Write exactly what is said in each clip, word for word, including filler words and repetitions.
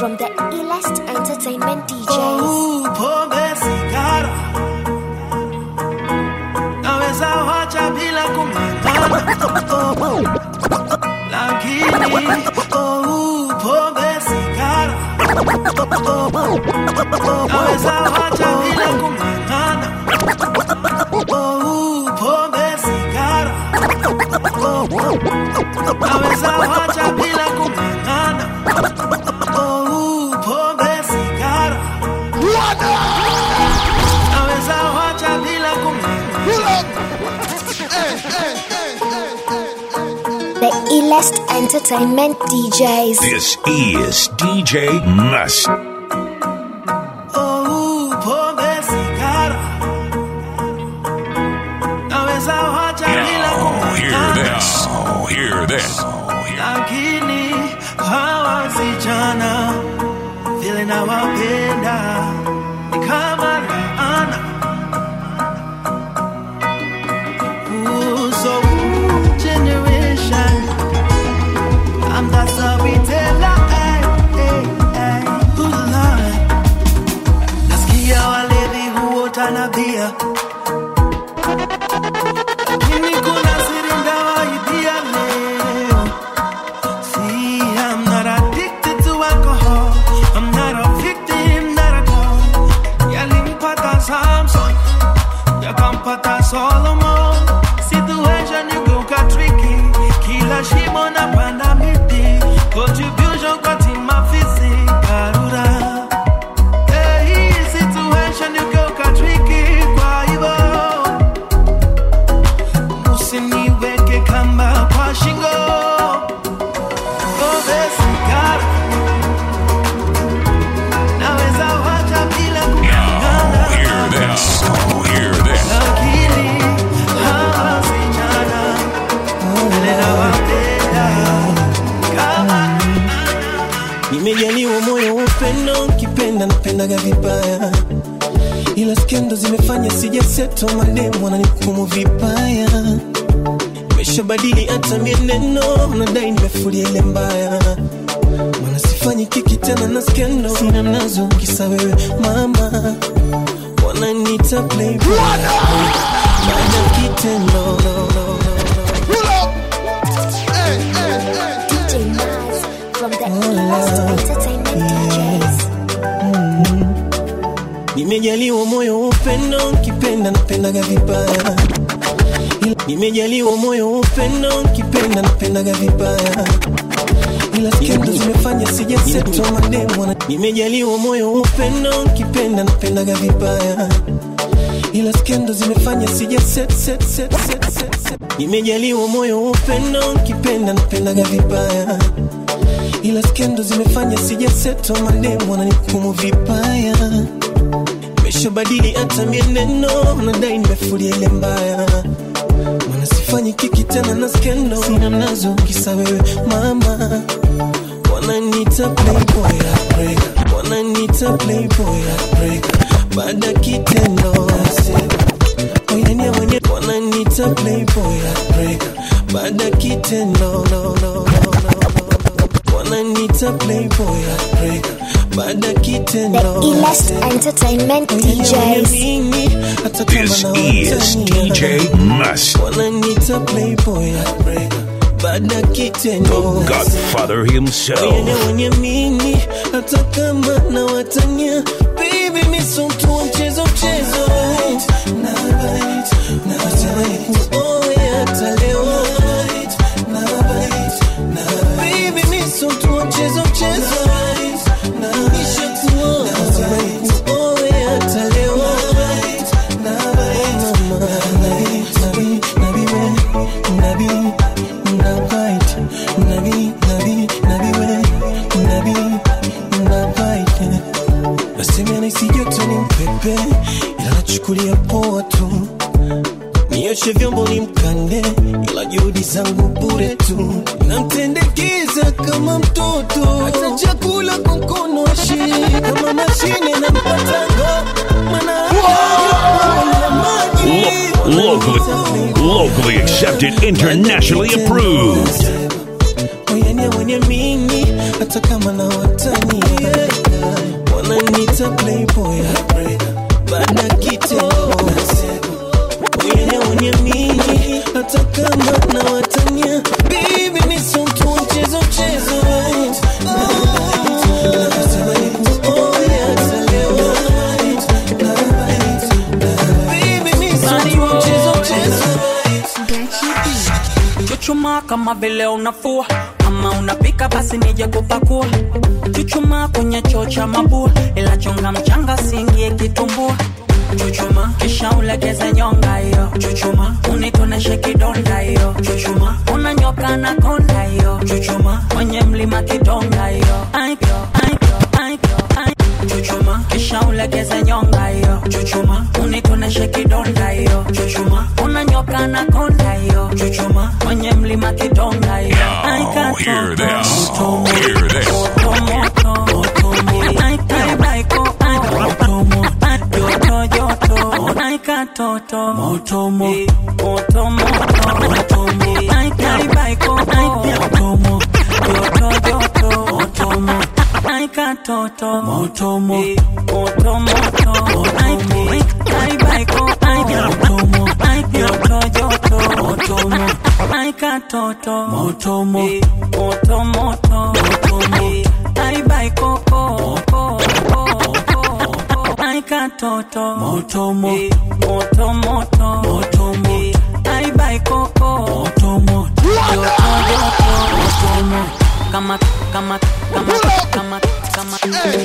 from the illest entertainment D Js. Oh, pombe sigara naweza wacha bila kumangana. Lakini oh, pombe sigara naweza wacha bila kumangana. Oh, pombe sigara naweza wacha bila kumangana. Oh, pombe sigara naweza wacha bila kumangana. The illest entertainment D Js. This is D J Must. Oh, pombe sigara naweza wacha bila Hear kumangana. this. Oh, hear this. Lakini hawa vijana vile nawapenda ni kama laana. Ooh, so ooh, generation, I'm the storyteller, ay, ay, ay. Ooh, Lord. Nasikia walevi huota na bia, lakini kuna siri ndawaibia leo. See, I'm not addicted to alcohol, I'm not a victim, not at all. Yalimpata Samson, yakampata Solomon. Situation igeuka tricky, kila shimo napanda miti. Contribution kwa team afisi karura. Hey, situation igeuka tricky, kwa hivyo usiniweke kamba kwa shingo. Pombe sigara naweza wacha bila kumangana. Hear this. Oh, hear this. Lakini hawa vijana vile nawapenda kama Nimejaliwa moyo wa upendo, kipenda napendaga vibaya, ila skendo zimefanya sijaseto, mademu wananihukumu vibaya. Nimeshabadili hata mienendo, nadai nimefulia ile mbaya. Maana sifanyi kiki tena na skendo, sina nazo kisa wewe mama. Wananiita playboy, baada kitendo no, no, no, no. D J Maz from the illest entertainment D Js. Nimejaliwa moyo wa upendo, kipenda napendaga vibaya. Nimejaliwa moyo wa upendo, kipenda napendaga vibaya, ila skendo zimefanya sijaseto, mademu wana. Nimejaliwa moyo wa upendo, kipenda napendaga vibaya, ila skendo zimefanya sijaset set set set set set. Nimejaliwa moyo wa upendo, kipenda napendaga vibaya, ila skendo zimefanya sijaseto, mademu wananihukumu vibaya. Nimeshabadili hata mienendo, nadai nimefulia ile mbaya. Maana sifanyi kiki tena na skendo, sina nazo kisa wewe mama. Wananiita playboy heartbreaker, wananiita playboy heartbreaker, baada kitendo nasema oyania mwenye. Wananiita playboy heartbreaker, baada kitendo no no no no no. Wananiita playboy heartbreaker, baada kitendo. The illest entertainment D Js. This is D J Must. Wananiita playboy heartbreaker, baada kitendo. Godfather himself. Oyene wenye mini, hata kama na watania. Baby mi so mtu wa mchezo mchezo. Na bite, na bite, kuoe hata leo. Na bite, na bite. Baby mi so mtu wa mchezo mchezo. Na nisha kuoe, kuoe hata leo. Na bite, mama, nabi, nabi, nabi, nabi. Nabi, nabi, nabi we, nabi, nabi. Nasema naisi joto ni mpepe, ila nachukulia poa tu. Nioshe vyombo ni mkande, ila juhudi zangu bure tu. Namtendekeza kama mtoto, hata chakula kwa mkono ashi. Kama mashine na mpatango, mana Locally, locally accepted, internationally approved. Oyene mwenye mimi, hata kama na watania wananiita playboy baada kitendo wenye uniamini hata kama na watania baby ni mtu mchezo mchezo Chuchuma kama vile unafua, kama unapika basi nije kupakua. Chuchuma kwenye choo cha mabua, ila chonga mchanga singie kitumbua. Chuchuma kisha ulegeze nyonga hiyo. Chuchuma unitoneshe kidonda hiyo. Chuchuma unanyoka na konda hiyo. Chuchuma kwenye mlima kidonga hiyo. Aikyo, aikyo, aikyo, aikyo. Chuchuma kisha ulegeze nyonga hiyo. Chuchuma unitoneshe kidonda hiyo. Chuchuma unanyoka na konda hiyo. Chuchuma kwenye mlima kidonga hiyo. Now, hear this, hear this. Toto moto mo moto moto moto mo ai kai bai ko ai moto mo toto toto moto mo ai ka toto moto mo moto moto ai kai bai ko ai moto mo ai toto toto moto mo ai ka toto moto mo moto moto moto mo ai bai ko Aika toto moto mo moto moto moto mo ai bai koko moto mo yoto yoto moto mo kama kama kama kama kama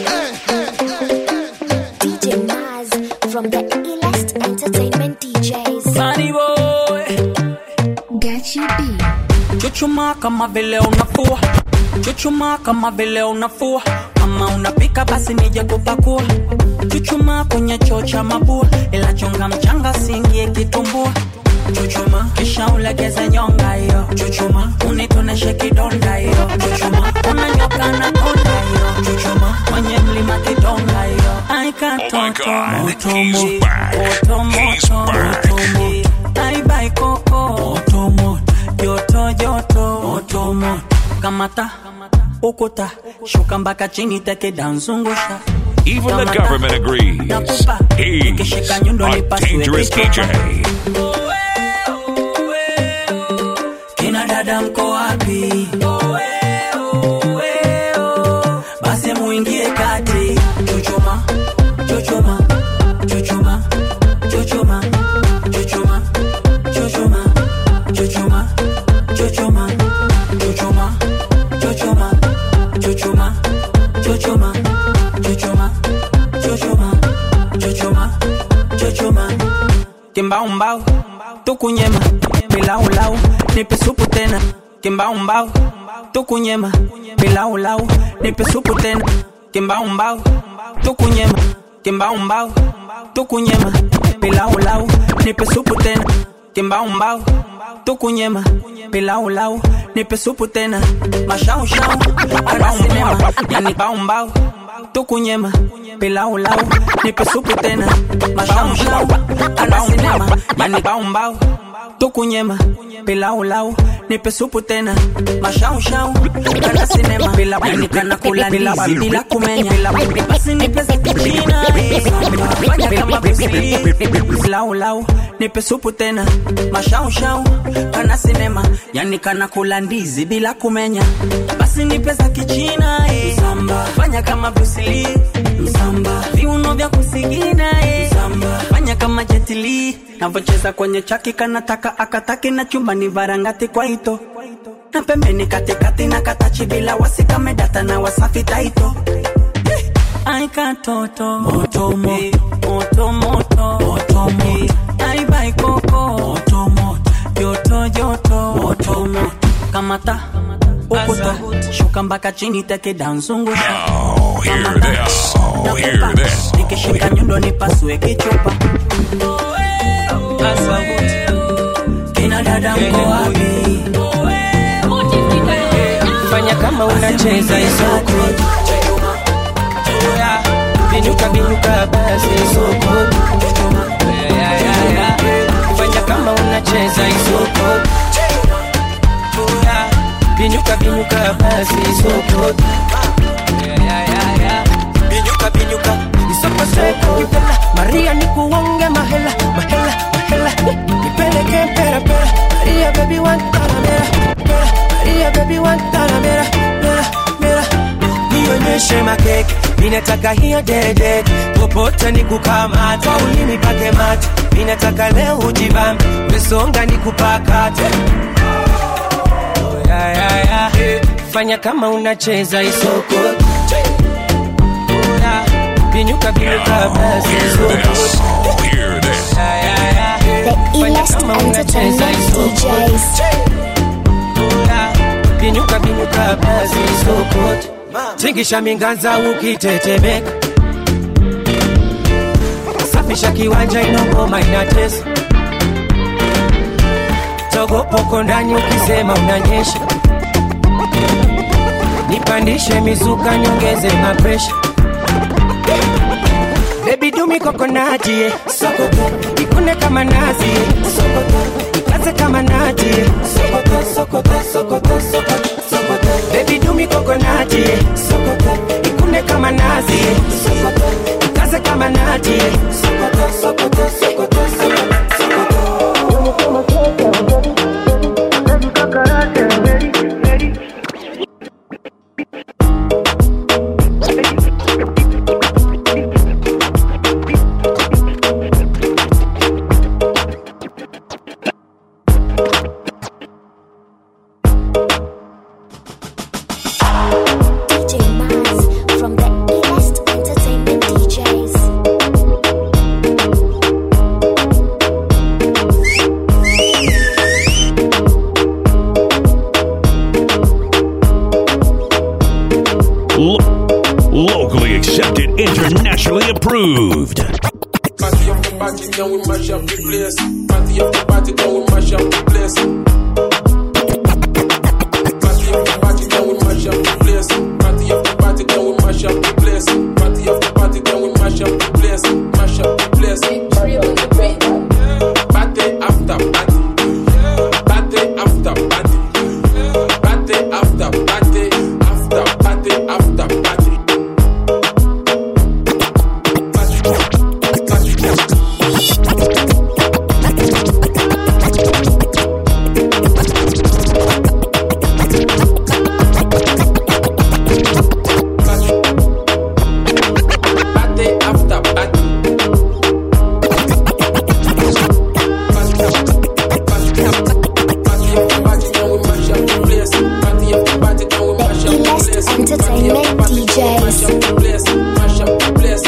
D J Maz from the Elast Entertainment D Js. Funny boy Got you beat. Chuchuma kama vile unafua. Chuchuma kama vile unafua. Kama unapika basi nije kupakua. Chuchuma kwenye choo cha mabua, ila chonga mchanga singie kitumbua. Chuchuma kisha ulegeze nyonga hiyo. Chuchuma unitoneshe kidonda hiyo. Chuchuma unanyoka na konda hiyo. Chuchuma kwenye mlima kidonga hiyo. Aika toto moto mo moto moto moto mo ai bai koko moto mo yoto yoto moto mo kamata ukuta shuka mpaka chini teke danzungusha. Even the government agrees. He's a dangerous D J. Kina dada mko wapi? Basi muingie kati. Chuchuma, chuchuma, chuchuma, chuchuma, chuchuma, chuchuma, chuchuma, chuchuma, chuchuma, chuchuma, chuchuma, chuchuma. Chuchuma, chuchuma, chuchuma, chuchuma. Kimbao mbao, tukunyema. Pilau lau, nipe supu tena. Kimbao mbao, tukunyema. Pilau lau, nipe supu tena. Kimbao mbao, tukunyema. Kimbao mbao, tukunyema. Pilau lau, nipe supu tena. Kimbao mbao, tukunyema. Pilau lau, nipe supu tena. Mashau shau, anasinema. Yani bao mbao. Tukunyema, pilau lau, nipe supu tena. Mashau shau, anasinema. Yani bao mbao. Tukunyema, pilau lau, nipe supu tena. Mashau shau, anasinema. Pilau yani kana kula ndizi bila kumenya. Basi nipe za kichina. Fanya kama bisili. Pilau lau, nipe supu tena. Mashau shau, anasinema. Yani kana kula ndizi bila kumenya. Basi nipe za kichina. Msamba, fanya kama Bruce Msamba, viuno vya kusigina eh. Msamba, fanya kama Jet Li. Navocheza kwenye chaki kanataka akataki na chumba ni varangati kwa ito. Na pembeni katikati na katachi bila wasika medata na wasafi taito. Aika toto moto mo moto moto moto mo ai bai koko moto mo yoto yoto moto mo kamata ukuta shuka mpaka chini teke danzungusha. Now, hear this, oh, hear this. Nikishika nyundo nipasue kichupa. Kina dada mko wapi? Fanya kama unacheza isoko. Binuka binuka basi isoko. Fanya kama unacheza isoko. binyuka binyuka basi soko. Yeah yeah yeah yeah. Binyuka binyuka isoko soko. Maria nikuonge mahela mahela mahela. Nipeleke mpera pera. Maria baby want taramera mera. Maria baby want taramera mera mera. Nionyeshe makeke, ninataka hiyo dede. Popote nikukamata, ulimi pake mate. Ninataka leo ujibambe, mesonga nikupakate. Oh yeah yeah yeah, hey. Fanya kama unacheza isoko. Oh yeah, binyuka binyuka basi isoko. Hear this. Yeah yeah yeah, hey. The illest entertainment D Js. Oh yeah, binyuka binyuka basi isoko. Tingisha minganza ukitetemeka. Safisha kiwanja inogoma inatesa. Togo poko ndani ukisema unanyesha. Nipandishe mizuka nyongeze mapresha. Baby do me coconut yeah. Sokoto, ikune kama nazi yeah. Sokoto, ikaze kama nati yeah. Sokoto, sokoto, sokoto, sokoto, sokoto. Baby do me coconut yeah. Sokoto, ikune kama nazi yeah. Sokoto, ikaze kama nati yeah. Sokoto, sokoto, sokoto, sokoto, sokoto. Locally accepted, internationally approved. Party of the party, then we mash up the place. Party of the party, then we mash up the place. Party of the party, then we mash up the place. Party of the party, then we mash up the place. Party of the party, then we mash up the place. Mash up the place. Party after party. Party after party. Party after party. After party after party. Entertainment D Js. Mash up the place.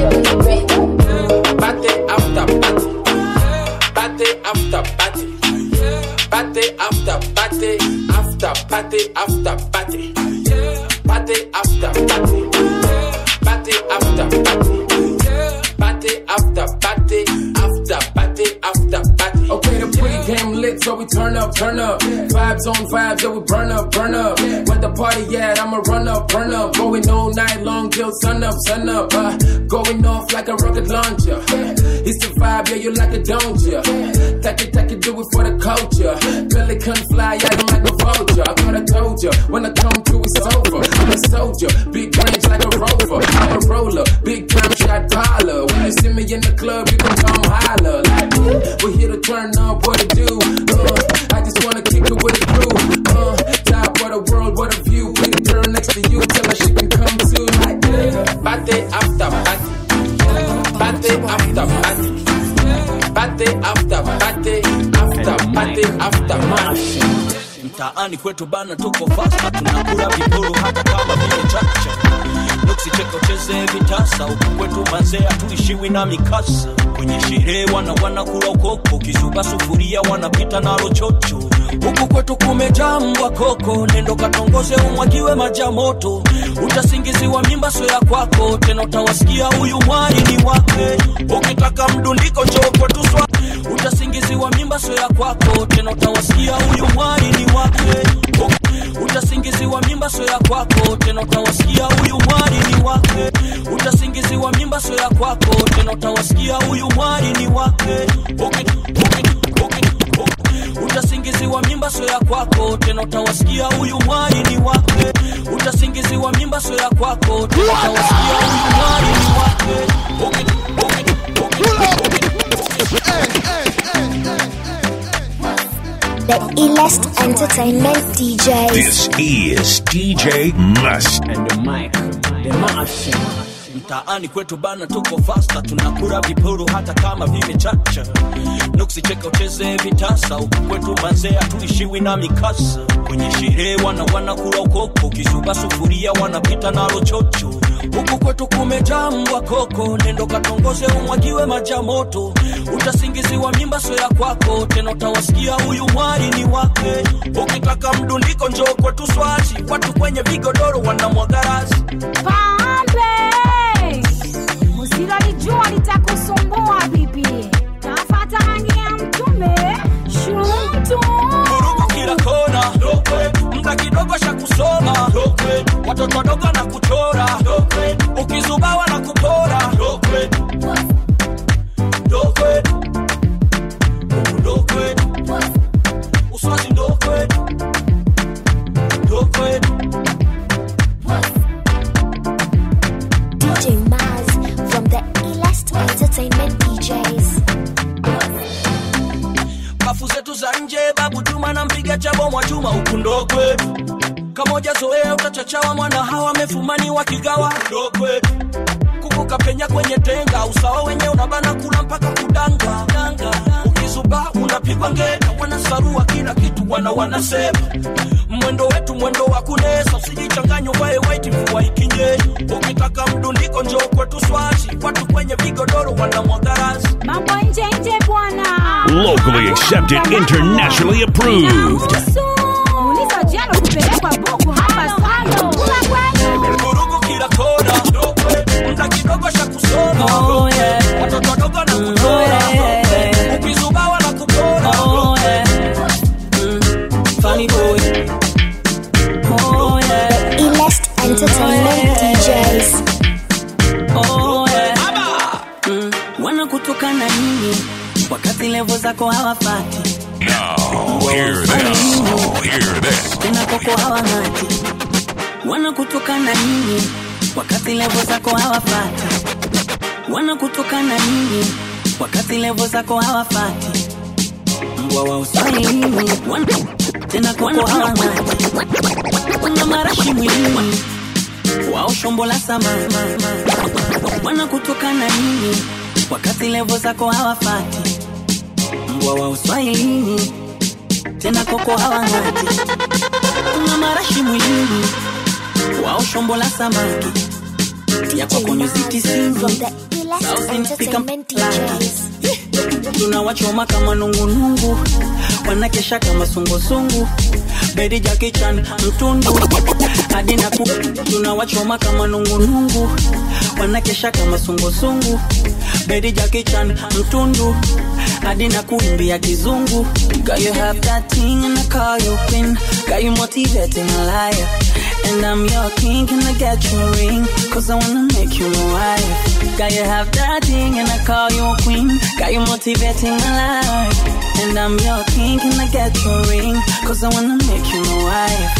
Party after party. Party after party. Party after party. After party after party. Party after party. Party after party. Party after party. After party after party. Okay, the pre-game lit, so we turn up, turn up. Vibes on vibes, yeah, we burn up, burn up. Where the party at, I'ma run up, burn up. Going all night long till sun up, sun up. Uh, going off like a rocket launcher. It's the vibe, yeah, you like it, don't ya? Take it, take it, do it for the culture. Billy can fly out like a vulture. I thought I told ya, when I come through, it's over. I'm a soldier, big range like a rover. I'm a roller, big time shot caller. When you see me in the club, you can come holler. Like, we're here to turn up, what it do? Uh, I just wanna kick it with a crew. Uh, top of the world, what a view. Bring a girl next to you, tell her she can come too. Like, party after party. Party after party. Party after party. After party after party. Mtaani kwetu bana tuko fasta, tunakula viporo hata kama vile chacha. Nuksi cheko cheze vitasa, huku kwetu manzea tuishiwi na mikasa. Kwenye sherehe wana wana kula ukoko, kisuba sufuria wanapita nalo chocho. Huku kwetu kumejambwa koko, nendo katongoze umwagiwe majamoto. Utasingiziwa mimba sio ya kwako, tena utawasikia huyu mwari ni wake. Ukitaka mdundiko njoo kwetu swa. Utasingiziwa mimba sio ya kwako, tena utawasikia huyu mwari ni wake. Utasingiziwa mimba sio ya kwako, tena utawasikia huyu mwari ni wake. Utasingiziwa mimba sio ya kwako, tena utawasikia huyu mwari ni wake. Okay, okay, okay, okay. Utasingiziwa mimba mimba sio ya kwako, tena utawasikia huyu mwari ni wake. Utasingiziwa mimba sio ya kwako, tena utawasikia huyu mwari ni wake. Okay, okay, okay, okay. The illest entertainment D Js. This is D J Must And the mic, the machine. Mtaani kwetu bana tuko faster, tunakura viporo hata kama vimechacha. Nuksi cheka ucheze vitasa, huku kwetu manzea tuishiwi na mikasa. Kwenye sherehe wana wana kula ukoko, kishuba sufuria wanapita na rochocho. Huku kwetu kumejaa mbwa koko, nendo katongoze umwagiwe maja moto. Utasingiziwa mimba sio ya kwako, tena utawasikia huyu mwari ni wake. Ukitaka mdundiko njoo kwetu Swazi, watu kwenye vigodoro wanamwagarazi. Pambe! Musila lijua litakusumbua bibi. Tafata rangi ya mtume, shumtu. Kurugu kila kona, mda kidogo sha kusoma. Watoto wadogo na kuchora, ukizubawa na kupora. Uswazi ndokwe, ndokwe. D J Maz from the illest entertainment D Js. Bafu zetu za nje babu Juma na mpiga chabo mwa chuma huku ndo kwetu. Kamoja zoea utachachawa mwana hawa mefumani wakigawa ndo kwetu. Kukuka penya kwenye tenga, usawa wenye unabana kula mpaka kudanga. Ukizuba unapigwa ngeta, wanasarua kila kitu wana wanasema. Mwendo wetu mwendo wa kunesa, usijichanganyo wae white mvua ikinyesha. Ukitaka mdundiko njoo kwetu Swazi, watu kwenye vigodoro wanamwagarazi. Mambo nje nje bwana. locally accepted, internationally approved. Uliza jana kupelekwa buku hapa sando. Kurugu kila kona, mda kidogo sha kusoma. Oh yeah. Watoto wadogo na kuchora, ukizubawa na kupora. Oh yeah. Mm. Funny boy. Oh yeah. Illest entertainment D Js. Oh yeah. Mm. Wana kutoka na nini wakati level zako hawafati. Now, hear this. Oh, hear this. Tena koko hawangati. Wana kutoka na nini wakati level zako hawafati. Wana kutoka na nini wakati level zako hawafati. Mbwa wa uswahilini wana tena koko hawangati. Wana marashi mwilini wao shombo la sama. Wana kutoka na nini wakati level zako hawafati. Mbwa wa uswahilini tena koko hawangati. Wana marashi mwilini wao shombo la samaki. Tia kwa kwenye ziti singi From the illest entertainment D Js. tunawachoma kama nungunungu, wanakesha kama sungusungu. Bedi Jackie Chan mtundu hadi na ku tunawachoma kama nungunungu, wanakesha kama sungusungu. Bedi Jackie Chan mtundu hadi na kuimbia kizungu. Girl, you have that thing and I call you queen. Got you motivating a liar. And I'm your king, can I get you a ring? Cause I wanna make you my wife. Got you have that thing and I call you a queen. Got you motivating my life. And I'm your king, can I get you a ring? Cause I wanna make you my wife.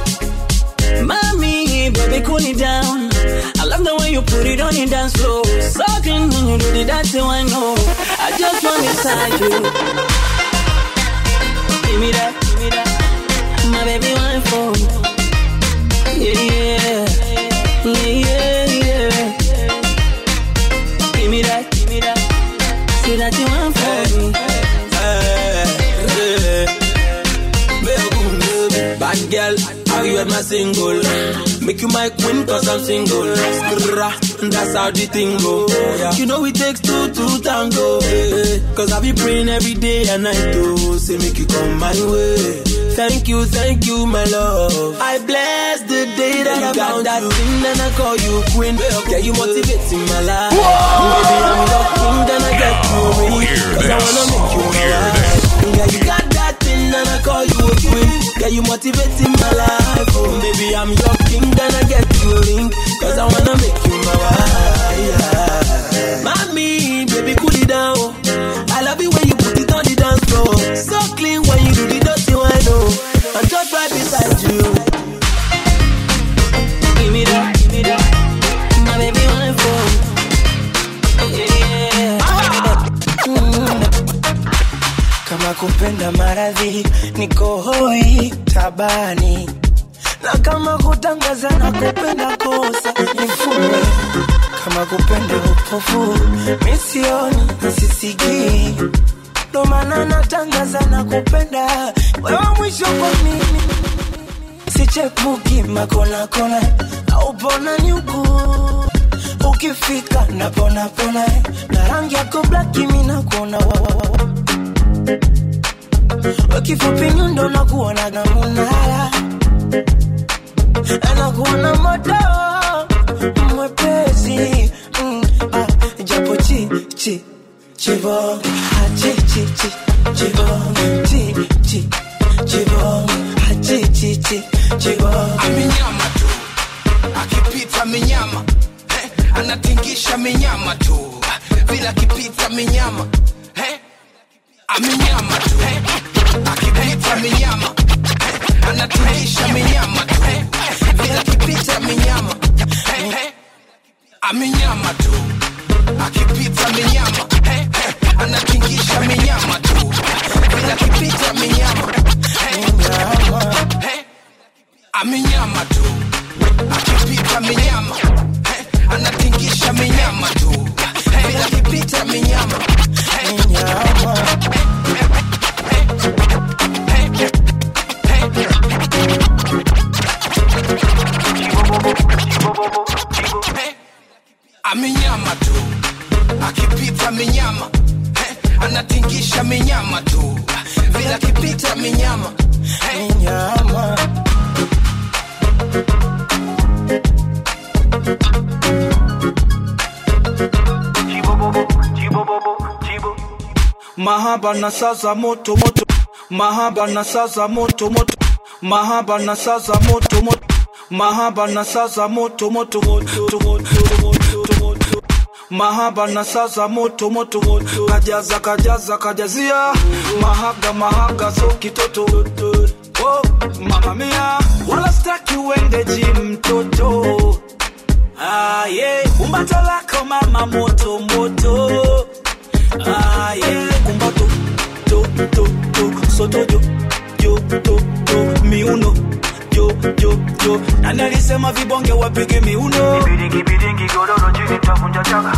Mommy, baby, cool it down. I love the way you put it on your dance floor. Sucking when you do the dirty one, no. I just want inside you. Give me that, give me that. My baby, one for me. Yeah, yeah, yeah, yeah. Give me that, give me that. Say that you want for me. Bad girl, are you at my single? Make you my queen cause I'm single. That's how the thing go. You know it takes two to tango. Cause I be praying every day and night to say make you come my way. Thank you, thank you, my love. I bless the day that I got that thing and I call you queen. Yeah, you motivating my life. Baby, I'm your king, then I get you a ring. Cause I wanna make you my wife. Yeah, you got that thing and I call you a queen. Yeah, you motivating my life. Oh, baby, I'm your king, then I get you a ring. Cause I wanna make you my wife. Yeah. Mommy, baby, cool it down. I love it when you put it on the dance floor. So clean when you do the dirty one, oh. kupenda maradhi, niko hoi tabani. Na kama kutangaza na kupenda kosa nifunge. Kama kupenda upofu misioni sisiki. Ndo maana natangaza na kupenda wewe mwisho kwa mimi. Sichepuki makona kona au pona nyuku. Ukifika napona pona na rangi yako black mimi nakuona wawa. Ukifupi nyundo nakuona na munala. Anakuona moto mwepesi. mm, ah, Japo chi chi chibong ah, chi chi chi chibong chi chi chibong ah, chi chi chi chibong. Amenyama tu akipita menyama, eh, anatingisha menyama tu bila kipita menyama, eh, amenyama tu akipita menyama, eh, anatingisha menyama tu bila kipita menyama, eh, amenyama tu akipita menyama, eh, anatingisha menyama tu bila kipita menyama, eh, amenyama tu akipita menyama, eh, anatingisha menyama tu bila kipita menyama, amenyama tu akipita menyama, eh, anatingisha menyama tu bila kipita menyama, menyama. Mahaba na sasa moto moto, mahaba na sasa moto moto, mahaba na sasa moto moto, mahaba na sasa moto moto moto moto, mahaba na sasa moto moto moto, kajaza kajaza kajazia, mahaga mahaga so kitoto. Oh mama mia, wala staki uende gym toto. Ah yeah, kumbato lako mama moto moto. Ah yeah, kumbato to to to soto jo jo to to miuno jo jo jo. Nani alisema vibonge wapige miuno? Kibidingi bidingi godoro chini tavunja chaka.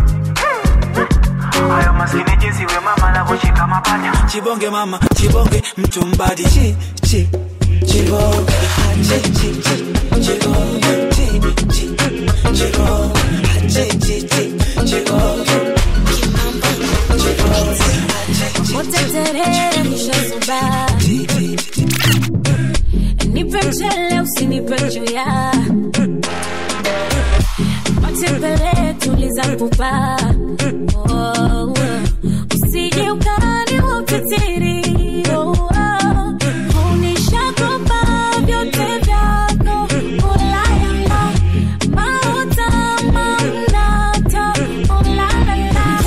Hayo maskini jinsi we mama anavyoshika mapanya. Chibonge mama, chibonge mchumbadi. Chi chi chibonge, chi chi chi chibonge, chi chi chibonge, chi chi chi chibonge. Motetere nishazuba. Nipe mchele usinipe juya. Matembele tuliza pupa. Oh, usije ukani upitiri. Oh, oh, unishakopa vyote vyako. Ulayala, maota mamnata. Ulayala.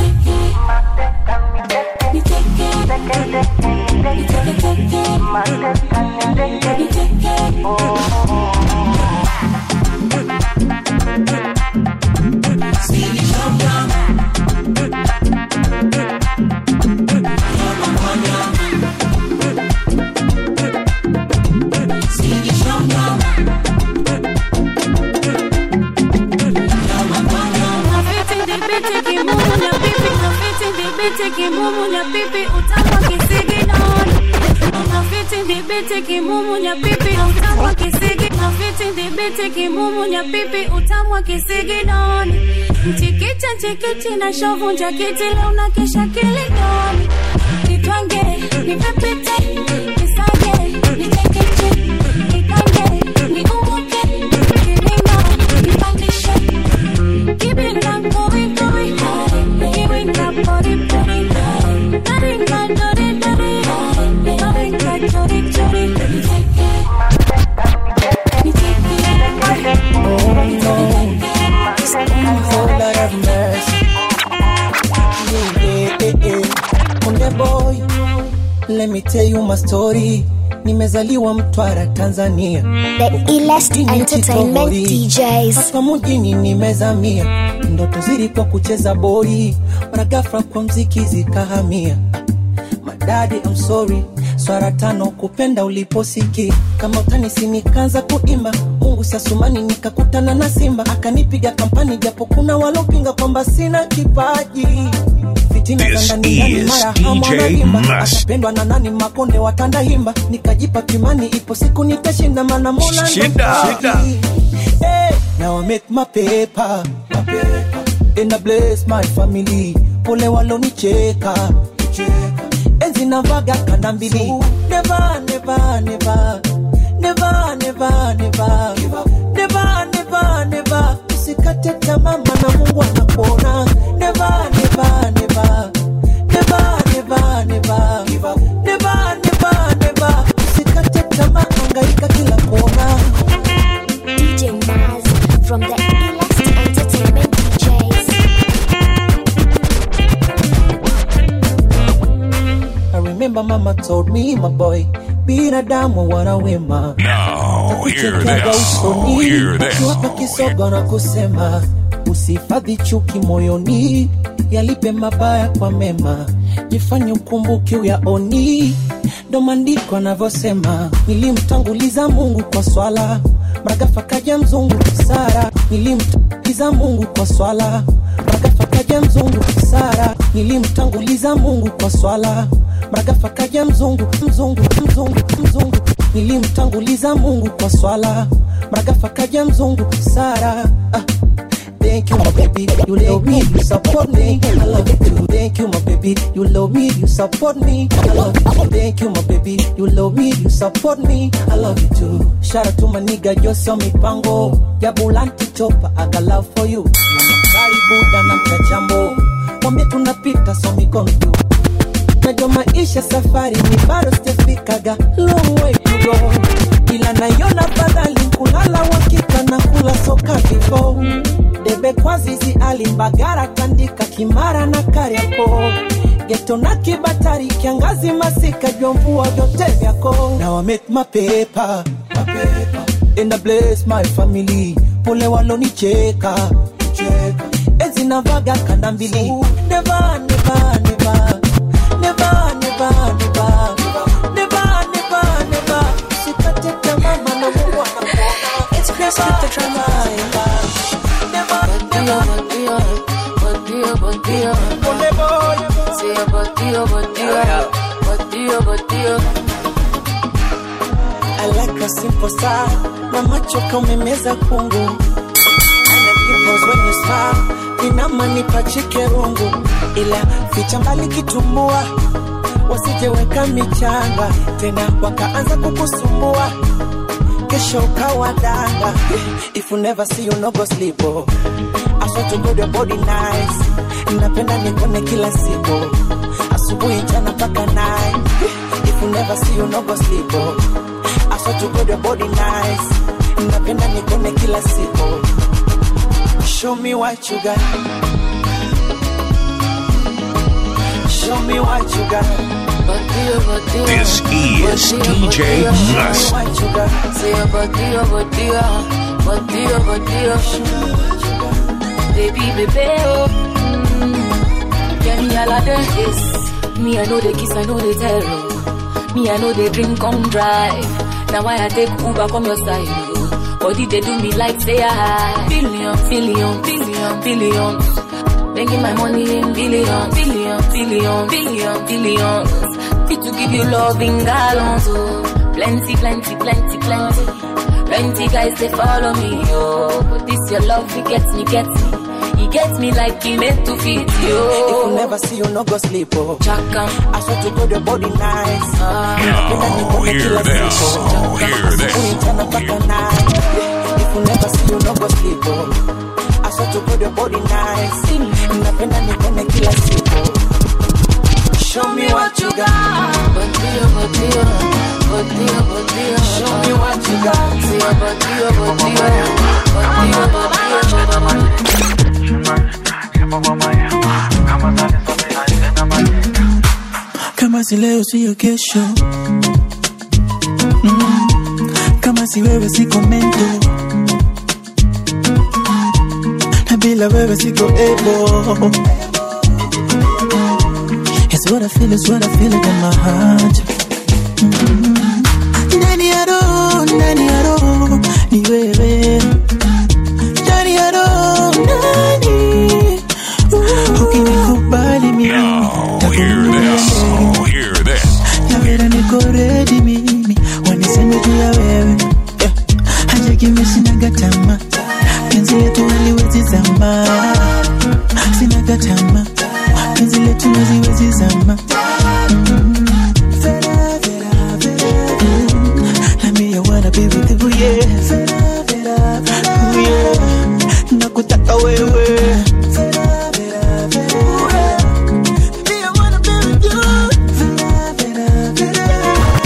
Kimumu nya pipi utamwa kisigi noni. Unafiti ndibiti kimumu nya pipi utamwa kisigi. Unafiti ndibiti kimumu nya pipi utamwa kisigi noni. Mchikicha mchikichi na shovu njakiti leo na kesha kili noni. Nitwange, nipepete, nisage, nitekeche, nikange, niumuke, kiringa, nipandishe. Kibinda koi koi, kibinda pori pori. Naringa dori dori, naringa chori chori. Oh no, oh Lord have mercy. Yeah, yeah, yeah. Konde boy, let me tell you my story. Nimezaliwa Mtwara, Tanzania. The illest entertainment D Js. Hapa mjini nimezamia. Ndoto zilikuwa kucheza boli, mara ghafla kwa mziki zikahamia. Daddy I'm sorry, swara tano kupenda uliposiki. Kama utanisi nikaanza kuimba, Mungu siasumani nikakutana na simba. Akanipiga kampani japo kuna walopinga kwamba sina kipaji. Fitina za ndani ndani mara hamwanagimba. Atapendwa na nani makonde watanda himba. Nikajipa kimani ipo siku nitashinda mana mola ndo. Hey, now I make my paper, my paper. And I bless my family. Pole walonicheka, enzi na vaga kanda mbili. Never, never, never, never, never, never, never, never, never. Usikate tamaa maana Mungu anakuona. Never, never, never, never, never, never, never, never, never. Usikate tamaa, hangaika kila kona. D J Maz from the Elast Entertainment D Js. I remember mama told me, my boy, binadamu wana wema. Now, hear this. Hear this. Ukiwapa kisogo na kusema usifadhi chuki moyoni, yalipe mabaya kwa mema, jifanye ukumbuki uyaoni. Ndo maandiko yanavyosema, nilimtanguliza Mungu kwa swala, Magafa kaja mzungu Sara. Nilimtanguliza Mungu kwa swala, Magafa kaja mzungu Sara. Nilimtanguliza Mungu kwa swala, Magafa kaja mzungu mzungu mzungu mzungu. Nilimtanguliza Mungu kwa swala, Magafa kaja mzungu Sara. Ah. Thank you, my baby, you love me, you support me, I love you too. Thank you, my baby, you love me, you support me, I love you too. Thank you, my baby, you love me, you support me, I love you too. Shout out to my nigga, Josio Mipango, Jabulanti Chopa, I got love for you. Karibu na mchachambo, mwambie tunapita so mi gonna do. Najua maisha safari ni bado sitafikaga, long way to go. Ila naiona badali kulala wakika na kula soka before. Debe kwa zizi alimbagara tandika Kimara na Kariako. Geto na Kibatari kiangazi masika jomvua vyote vyako. Now I make my paper, my paper. And I bless my family. Pole walonicheka, cheka. Enzi na vaga kanda mbili. Never, never, never, never, never, never, never, never, never. Usikate tamaa maana Mungu anakuona. It's Chris with the drama. I like a simple style. Na macho kaumemeza kungu. And the dimples when you smile. Inama nipachike rungu. Ila ficha mbali kitumbua. Wasije weka michanga. Tena wakaanza kukusumbua. Kesho ukawa danga. If you never see you no go sleep oh. I swear to God your body nice. Napenda nikone kila siku. Asubuhi jana paka night. If you never see you no go sleep oh. I swear to God your body nice. Napenda nikone kila siku. Show me what you got. Show me what you got. This is D J Must. Say your body, your body, your body, your body, your baby, baby, oh. Yeah, me all of this. Me I know the kiss, I know the terror. Me I know the drink come drive. Now why I take Uber from your side, oh. Body they do me like say I billion, billion, billion, billions. Making my money in billions, billion, billion, billion, billions. Fit to give you love in gallons, oh. Plenty, plenty, plenty, plenty. Plenty guys they follow me, oh. But this your love, it gets me, gets me. He gets me like he meant to fit you. If you never see you no go sleep oh. Chaka, I swear to God your body nice. Ah. Now hear this, oh, hear this. If you never see you no go sleep oh. I swear to God your body nice. Napenda nikone kila siku. Show me what you got. Body, body, body, body. Show me what you got. See your body, body, body, body. Kama si leo siyo kesho. Mm. Kama si wewe si komento. Na bila wewe siko ebo. It's what I feel, it's what I feel in my heart. Mm-hmm. Nani aro, nani aro, ni wewe. Nani aro, nani. Ukinikubali mimi. Now, hear this, oh, hear this. Yawera niko ready mimi, waniseme juu ya wewe. Haja kimi sinaga tamaa, penzi letu haliwezi zama. Sinaga tamaa, penzi letu haliwezi zama. Vera, vera, vera. Let me, I wanna be with you, yeah. Vera, vera, oh yeah. Nakutaka wewe. Vera, vera, vera. Me, I wanna be with you. Vera, vera, vera.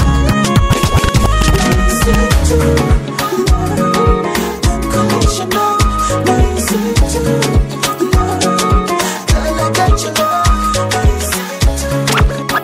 Unconditional, nice and true. Girl, I got you love, nice and true.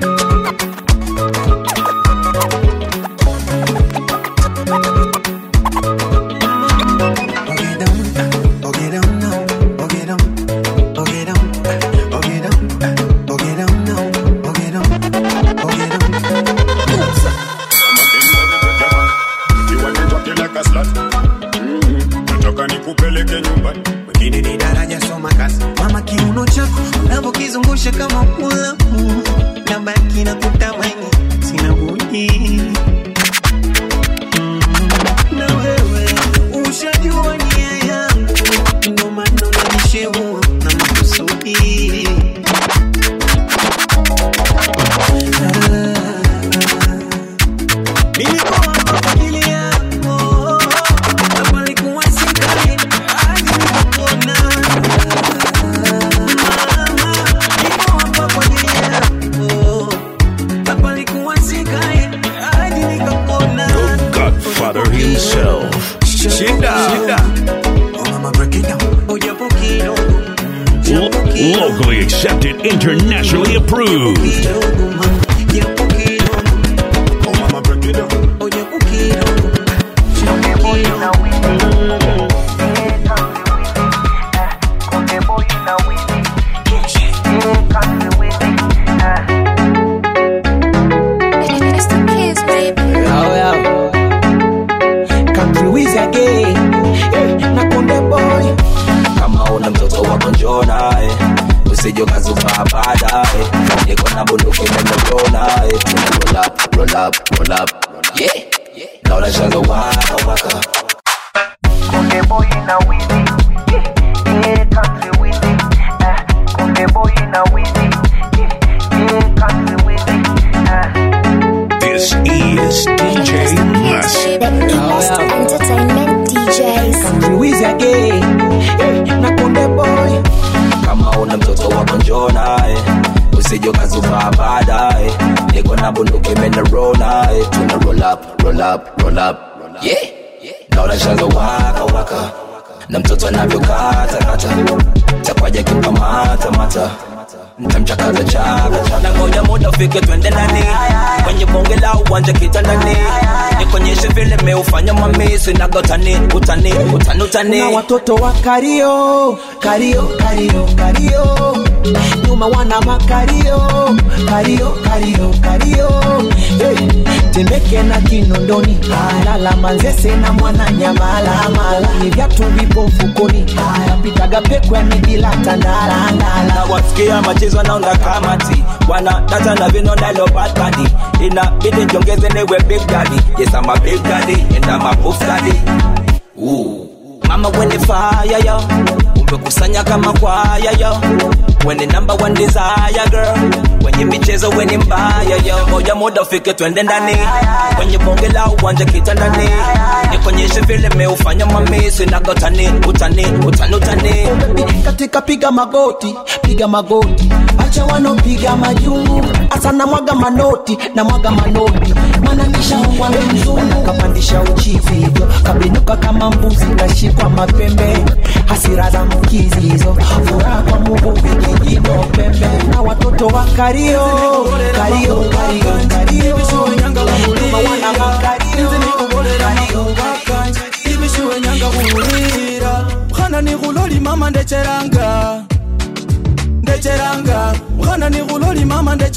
Mama kiuno chako unapokizungusha kama mulamu, nabaki na kutamani sina budi. Na wewe ushajua nia yangu, ndio maana unanisheua na makusudi. Mimi kwa hapa ajili yako, hapa likuwa sikali hadi nikakona. Godfather himself. Shinda. Oh, mama, break it down. Oh, ya poquito. Lo- locally accepted, internationally approved. Ya poquito. Oh, mama, break it down. Oh, ya poquito. Usijo kazupa baadaye, niko na bunduki nimeona, roll up, roll up, roll up, yeah, na unashangaa waka waka. Kunde boy na wizi, yeah, country wizi, kunde boy na wizi, yeah, country wizi. This is D J Must. The Elast Entertainment D Js. Country wizi again, na kunde boy. Kama una mtoto wako njoo naye, usijo kazupa baadaye, niko na bunduki nimeona, tuna roll up, roll up, roll up, yeah, na unashangaa waka waka, na mtoto anavyokata kata, takwaje kikamata mata, nitamchakaza chaka chaka. Ngoja muda ufike twende ndani, kwenye bonge la uwanja kitandani, nikonyeshe vile meufanya mamisi na gotani, utani, utani, utani. Na watoto wa kario, kario, kario, kario, nyuma wana makario, kario, kario, kario, hey. Temeke na Kinondoni, lala Manzese na mwana Nyamala mala, ni vyatu vipo mfukoni, pitaga pekwe ni bila tandala ndala. Na wasikia machezo naunda kamati, wana data na vino nalo bad body, ina bidi jongeze newe big daddy, yes I'm a big daddy, and I'm a buff daddy. Ooh. Mama when the fire yo, umekusanya kama kwaya yo, when the number one desire girl, when you michezo when you mbaya yo. Ngoja muda ufike twende ndani, kwenye bonge la uwanja kitandani, nikonyeshe vile meufanya mamisi na gotani, utani, utani, utani. Katika piga magoti, piga magoti, acha wanopiga majungu, asa na mwaga manoti, na mwaga manoti, mana nisha huwa mzungu, kapandisha uchizi, kabinuka kama mbuzi, kashikwa mapembe, hasira za mkizi hizo, furaha kwa Mungu vijijino pembe. Na watoto wa kario, kario, kario, kario, kama wana makario, kario, ibishuwe nyanga kuhulira mkhana ni guloli mama ndecheranga ndecheranga mkhana ni guloli mama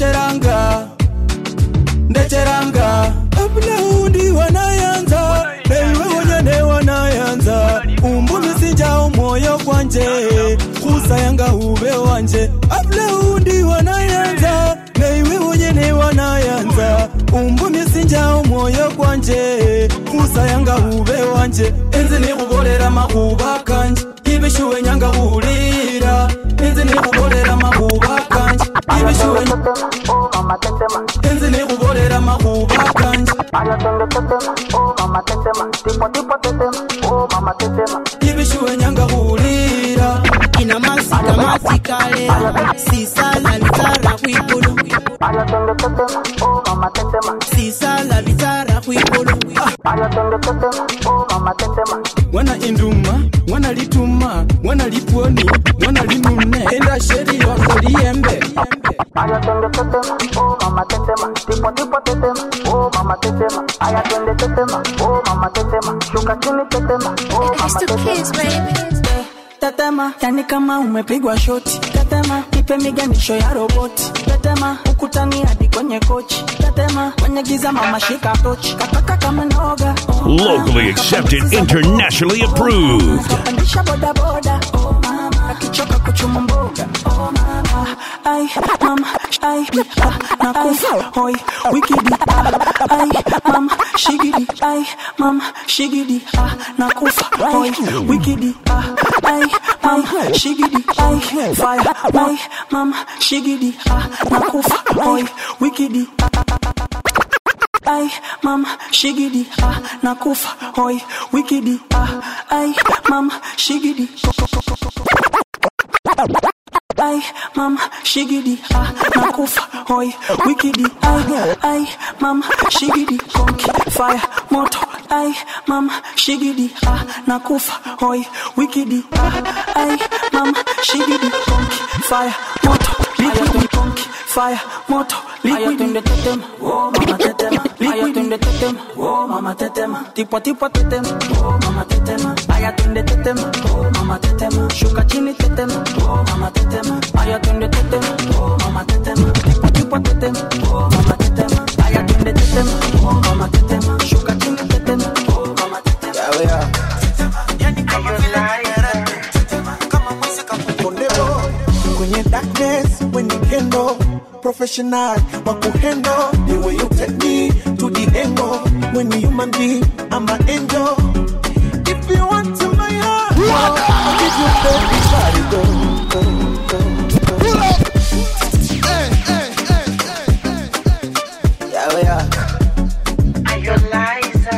ndecheranga ndecheranga abulaundi wanayanza ewe wonyene wanayanza umbumisinja umoyo kwanje kusa yanga ube wanje abulaundi wanayanza ewe wonyene wanayanza umbumisinja umoyo kwanje kusa yanga ube wanje enzi nikugolera makuba kanje ibishuwe nyanga ulira enzi nikugolera makuba kanje ibishuwe oh mama tetema enzi nikugolera makuba kanje aya tende tetema oh mama tetema tipo tipo tetema oh mama tetema ibishuwe nyanga ulira ina masika masikale sisala litara kwipolo aya tende tetema oh mama tetema sisala litara kwipolo aya tende tetema oh mama tetema wana induma wana lituma wana liponi wana linune enda sheri wako liembe aya tende tetema oh mama tetema tipo tipo tetema oh mama tetema aya tende tetema oh mama tetema shuka chini tetema oh mama tetema tetema yani kama umepigwa shoti tetema ipe miganisho ya roboti tetema ukutani hadi kwenye kochi tetema kwenye giza mama shika tochi kataka kama noga oh, locally accepted, internationally approved. pandisha boda boda oh mama akichoka kuchuma mboga oh mama ai mama ai nakufa hoi wikidi ai mama shigidi ai mama shigidi ah nakufa hoi wikidi ai mama shigidi ai fire ai mama shigidi ah nakufa hoi wikidi ai mama shigidi ah nakufa hoi wikidi ah ai mama shigidi ai mama shigidi ah nakufa hoi wikidi ai ai mama shigidi konki fire moto ai mama shigidi ah nakufa hoi wikidi ah ai mama shigidi konki fire moto liquidi konki fire moto liquidi tetema oh mama tetema liquidi tetema oh mama tetema tipo tipo tetema oh mama tetema aya tunde tetema oh mama tetema shuka chini tetema oh mama tetema aya tunde tetema oh mama tetema tipo tipo tetema oh mama tetema aya tunde tetema oh mama tetema shuka chini tetema oh mama tetema yawe ya yani kama vile kama muzika kondebo kwenye darkness when you can know professional wakuhendo the way you take me to the angle when you human being I'm an angel if you want to my heart I'll give you baby body go go go go pull up hey hey hey hey hey yeah yeah are you liar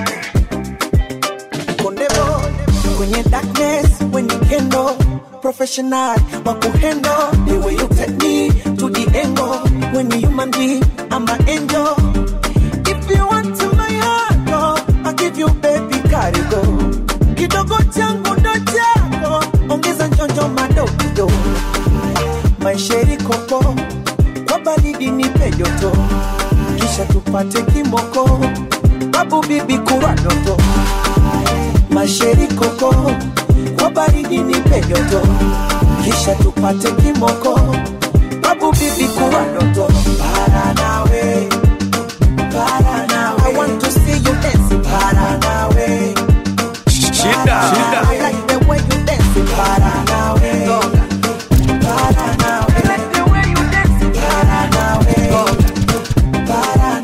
kondebo kwenye darkness when you can know professional wakuhendo the way you take me to the angle when you human being I'm an angel if you want to my heart oh, I'll give you baby carry go kidogo changu ndo chako ongeza njonjo madogo maisheri koko kwa baridi nipe joto kisha tupate kimoko babu bibi kura doto maisheri koko kwa baridi nipe joto kisha tupate kimoko babu bibi kuwa ndoto para nawe para nawe I want to see you dance para nawe shida shida I like the way you dance para nawe para nawe I like the way you dance para nawe para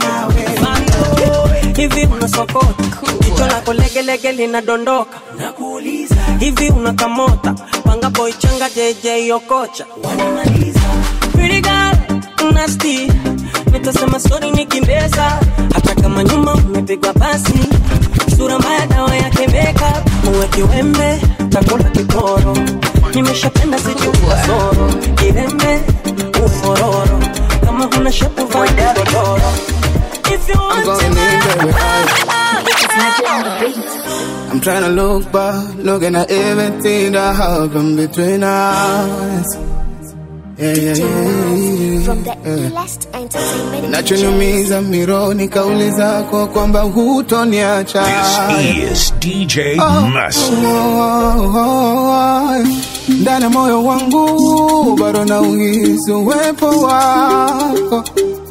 nawe hivi unasokota jicho lako lege lege linadondoka nakuuliza hivi unakamota panga boy changa J J Okocha wanamaliza pretty girl nasty nitasema sorry nikimbeza hata kama nyuma umepigwa basi sura mbaya dawa yake makeup uwe kiwembe takula kikoro nimeshapenda sijua soro kirembe uwe mororo kama huna shepu vanda dodoro if you want to I'm trying to look back, looking at everything that happened between us. Yeah, yeah, yeah, From the yeah. Elast Entertainment. Nachonyumiza mironi kauli zako kwamba hutoniacha. This is D J Oh, Must. oh, oh, oh. Ndani moyo wangu bado nauhisi uwepo wako.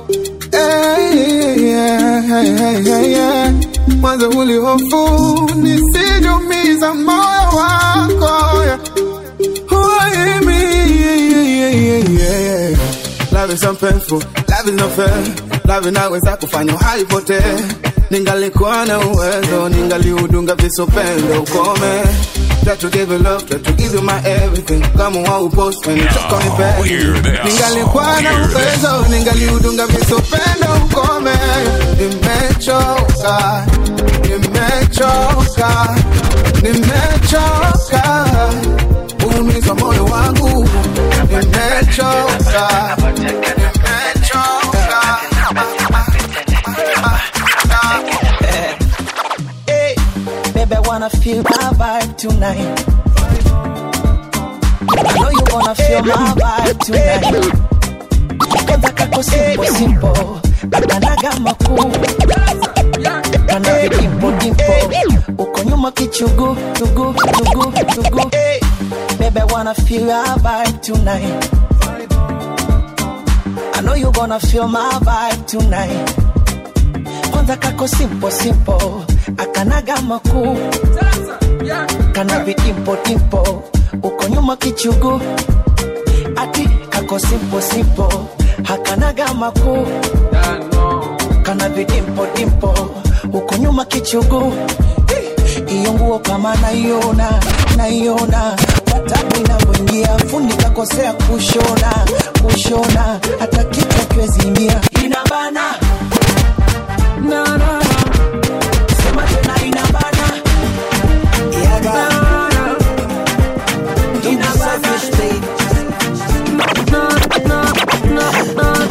Hey, yeah, hey, hey, hey, yeah. Mwanzo ulihofu nisijumiza moyo wako, yeah. Oh, me, yeah, yeah, yeah, yeah. Love is so painful, love is not fair. Love inaweza kufanya haipotee. Ningalikuwa na uwezo, ningaliudunga visopendo ukome. Try to give you love, try to give you my everything. Kama wao post when you talk on the bed. Ningalikuwa na uwezo, ningaliudunga visopendo ukome. Nimechoka, nimechoka, nimechoka. Umiza moyo wangu, nimechoka, nimechoka. Hey, baby, I wanna feel my vibe tonight. I know you wanna feel my vibe tonight. Kwanza kako simple simple, akanaga makuu, kana vidimpo dimpo, uko nyuma kichugu, chugu, chugu, chugu. Hey, baby, I wanna feel my vibe tonight. I know you gonna feel my vibe tonight. Kwanza kako simple simple, akanaga makuu, kana vidimpo dimpo, uko nyuma kichugu. Ati kako simple simple, hakanaga makuu, kana vidimpo dimpo, uko nyuma kichugu. Iyo nguo kama naiona, naiona watabu inavyoingia, fundi kakosea kushona, kushona hata kitu kiwezi ingia. Inabana na na na, sema tena inabana, yaga inabana, na na na na.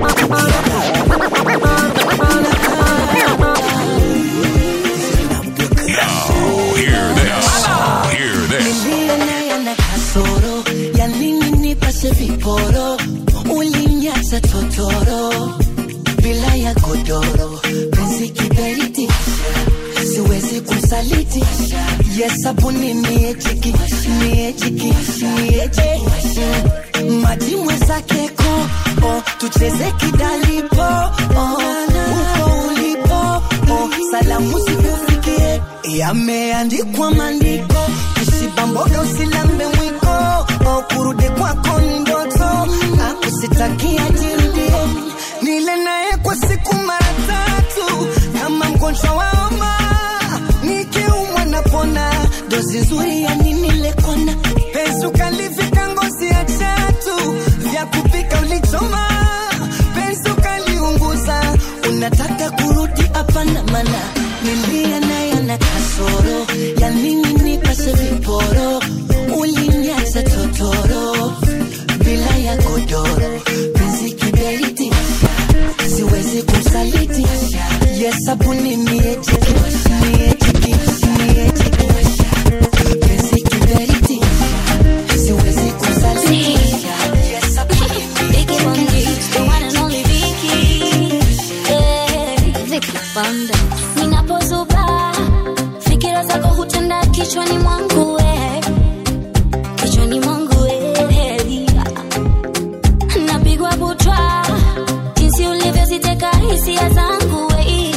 Viporo ulinyasa totoro bila ya godoro, penzi kiberiti siwezi kusaliti. Yes, sabuni miejiki, miejiki, miejiki. Maji mwezake ko, oh, tucheze kidalipo, oh, uko ulipo, oh, salamu sikufikie. Yameandikwa maandiko, usibamboga usilambe mwiko, oh, kurudi kwako ni ndoto, hakusitakia jirudie. Nile naye kwa siku mara tatu, kama mgonjwa wa homa, nikiumwa napona, dozi nzuri ya nini lekona. Penzi ukalivika ngozi ya chatu, vya kupika ulichoma, penzi ukaliunguza, unataka kurudi hapana mana. Nilia naye na kasoro, ya nini nipase viporo, ulinyasa totoro bila ya godoro, penzi kiberiti siwezi kusaliti. Yes, sabuni miejiki, miejiki, miejiki. Penzi kiberiti siwezi kusaliti. Yes, sabuni miejiki, the one and only Vicky. Hey, Vicky Panda. Ninapozuba fikira zako hutenda kichwani mwangu, eh, kichwani mwangu, eh, napigwa butwa jinsi ulivyoziteka hisia zangu, eh.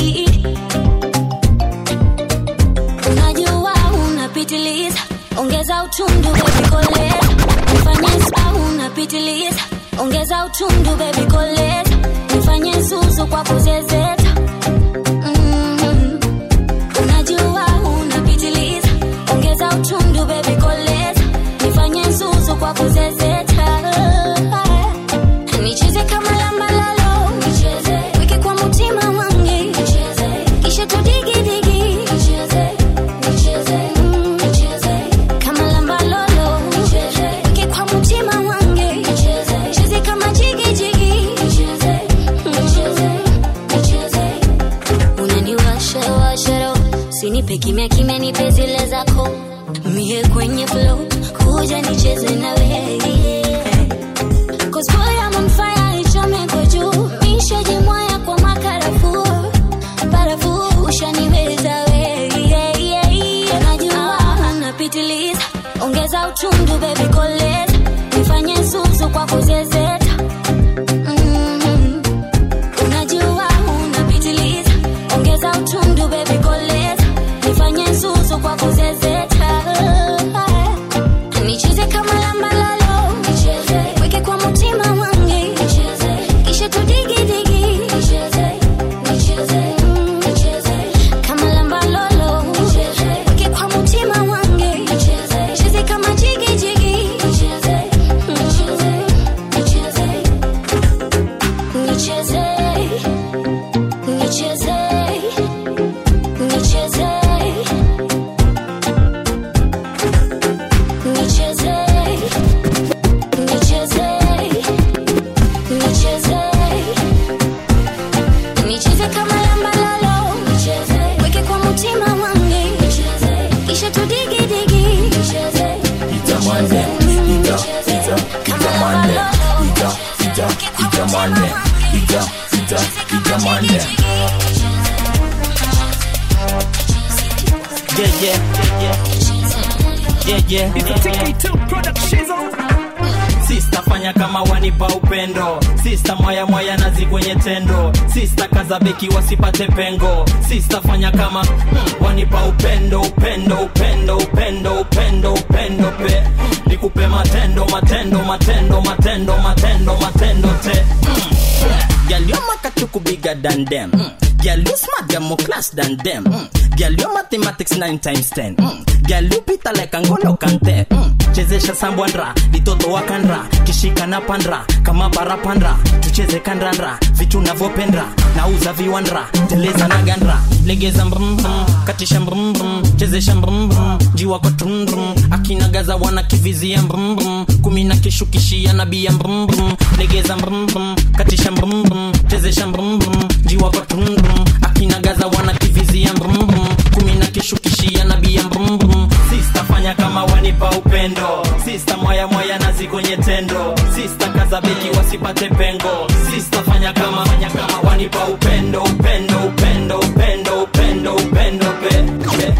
Unajua unapitiliza, ongeza utundu baby koleza, nifanye sawa unapitiliza, ongeza utundu baby koleza, nifanye zuzu kwa kuzezeta. Utundu baby koleza, nifanye zuzu kwa kuzezeta. Nicheze kama lamba lalo, nicheze wiki kwa mutima wangi, nicheze kisha tudigi digi, nicheze nicheze nicheze kama lamba lalo, nicheze wiki kwa mutima wangi, nicheze nicheze kama jigi jigi, nicheze nicheze nicheze. Unaniwasha washa roho, sinipe kimya kimya, nipe zile zako. Mie kwenye flow, kuja nicheze na wewe. Cause boy I'm on fire, ichome kwa juu. Mishe jimwaya kwa makarafu. Barafu, ushaniweza we, yeah, yeah, yeah. Najua, napitiliza. Ongeza utundu baby koleza. Nifanye susu kwa kuzezeta. Mm-hmm. Unajua, unapitiliza. Ongeza utundu baby koleza. Nifanye susu kwa kuzezeta. Nicheze kama lamba lalo. Nicheze. Weke kwa mutima wangi. Nicheze. Kisha tudigi digi. Nicheze. Nicheze. Nicheze. Kama lamba lolo. Nicheze. Weke kwa mutima wangi. Nicheze. Nicheze kama jigi jigi. Nicheze. Nicheze. Nicheze. Nicheze. Nicheze. Nicheze. Nicheze. Nicheze. Nicheze. Nicheze kama lamba lalo. Nicheze. Weke kwa mutima wangi. Nicheze. Kisha tudigi digi. Nicheze. Itamande, ita, ita, itamande, ita, ita, itamande, ita, ita, itamande. Yeah, yeah, yeah, yeah, yeah. It's a T K two production. Sista fanya kama wanipa upendo. Sista mwaya mwaya nazi kwenye tendo. Sista kaza beki wasipate pengo. Sista fanya kama mm, wanipa upendo, upendo, upendo, upendo, upendo, upendo pe. Nikupe matendo, matendo, matendo, matendo, matendo, matendo te. Mm. Girl, your makachuku bigger than them. Mm. Girl, you smart, you're more class than them. Mm. Girl, your mathematics nine times ten. Mm. Girl, you pita like Angolo Kante. Mm. Chezesha sambwandra, litoto wakandra. Kishika na pandra, kama parapandra. Tucheze kandandra, vitu navopendra. Nauza viwandra, teleza na gandra. Legeza mbrum brum, katisha mbrum brum. Chezesha mbrum brum, jiwa kwa trum brum. Akina gaza wana kivizia mbrum brum. Kumina kishukishia nabia mbrum brum. Legeza mbrum brum, katisha mbrum brum. Chezesha mbrum brum, jiwa kwa trum brum. Akina gaza wana kivizia mbrum brum. Kumina kishukishia nabia mbrum brum. Sista fanya kama wanipa upendo. Sista mwaya mwaya nazi kwenye tendo. Sista kaza beki wasipate pengo. Sista fanya kama fanya kama wanipa upendo, upendo, upendo, upendo, upendo, upendo pe. Yeah.